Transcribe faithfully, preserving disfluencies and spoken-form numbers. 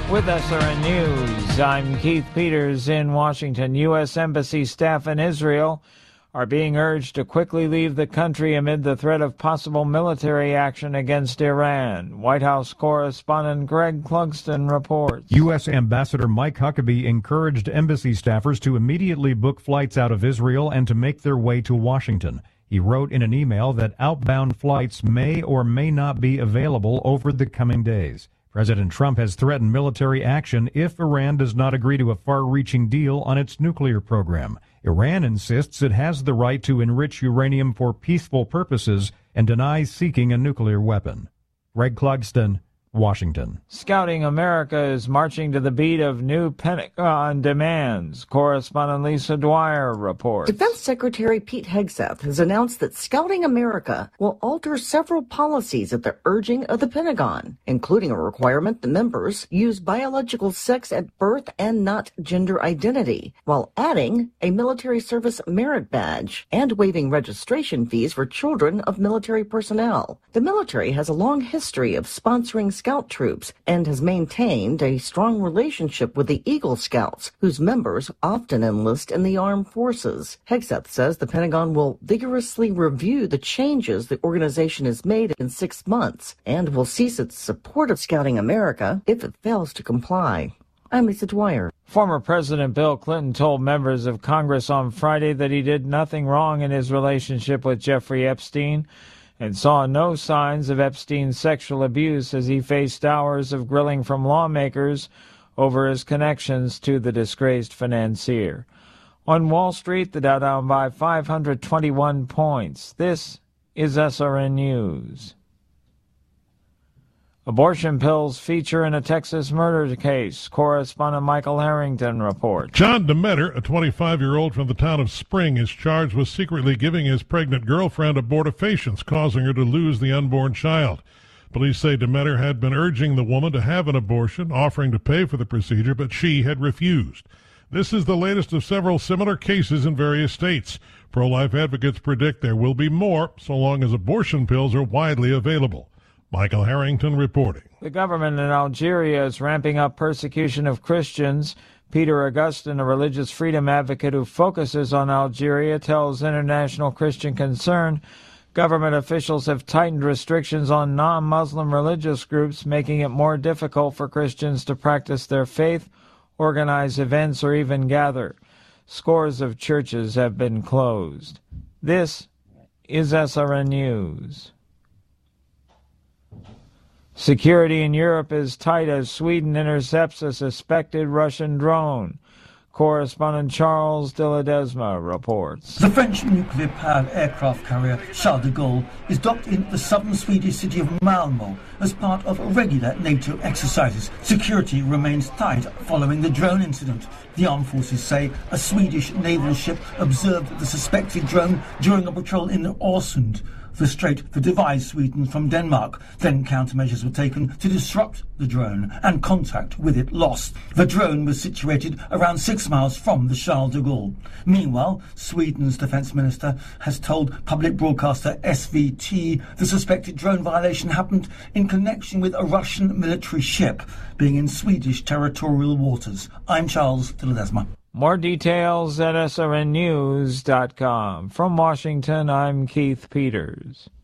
With S R N News, I'm Keith Peters in Washington. U S Embassy staff in Israel are being urged to quickly leave the country amid the threat of possible military action against Iran. White House correspondent Greg Clugston reports. U S Ambassador Mike Huckabee encouraged embassy staffers to immediately book flights out of Israel and to make their way to Washington. He wrote in an email that outbound flights may or may not be available over the coming days. President Trump has threatened military action if Iran does not agree to a far-reaching deal on its nuclear program. Iran insists it has the right to enrich uranium for peaceful purposes and denies seeking a nuclear weapon. Greg Clugston, Washington. Scouting America is marching to the beat of new Pentagon demands. Correspondent Lisa Dwyer reports. Defense Secretary Pete Hegseth has announced that Scouting America will alter several policies at the urging of the Pentagon, including a requirement that members use biological sex at birth and not gender identity, while adding a military service merit badge and waiving registration fees for children of military personnel. The military has a long history of sponsoring Scout troops and has maintained a strong relationship with the Eagle Scouts, whose members often enlist in the armed forces. Hegseth says the Pentagon will vigorously review the changes the organization has made in six months and will cease its support of Scouting America if it fails to comply. I'm Lisa Dwyer. Former President Bill Clinton told members of Congress on Friday that he did nothing wrong in his relationship with Jeffrey Epstein and saw no signs of Epstein's sexual abuse as he faced hours of grilling from lawmakers over his connections to the disgraced financier. On Wall Street, the Dow down by five hundred twenty-one points. This is S R N News. Abortion pills feature in a Texas murder case. Correspondent Michael Harrington reports. John Demeter, a twenty-five-year-old from the town of Spring, is charged with secretly giving his pregnant girlfriend abortifacients, causing her to lose the unborn child. Police say Demeter had been urging the woman to have an abortion, offering to pay for the procedure, but she had refused. This is the latest of several similar cases in various states. Pro-life advocates predict there will be more, so long as abortion pills are widely available. Michael Harrington reporting. The government in Algeria is ramping up persecution of Christians. Peter Augustin, a religious freedom advocate who focuses on Algeria, tells International Christian Concern government officials have tightened restrictions on non-Muslim religious groups, making it more difficult for Christians to practice their faith, organize events, or even gather. Scores of churches have been closed. This is S R N News. Security in Europe is tight as Sweden intercepts a suspected Russian drone. Correspondent Charles de Ledesma reports. The French nuclear-powered aircraft carrier Charles de Gaulle is docked in the southern Swedish city of Malmö as part of regular NATO exercises. Security remains tight following the drone incident. The armed forces say a Swedish naval ship observed the suspected drone during a patrol in Öresund, the strait that divides Sweden from Denmark. Then countermeasures were taken to disrupt the drone and contact with it lost. The drone was situated around six miles from the Charles de Gaulle. Meanwhile, Sweden's defence minister has told public broadcaster S V T the suspected drone violation happened in connection with a Russian military ship being in Swedish territorial waters. I'm Charles de Ledesma. More details at S R N news dot com. From Washington, I'm Keith Peters.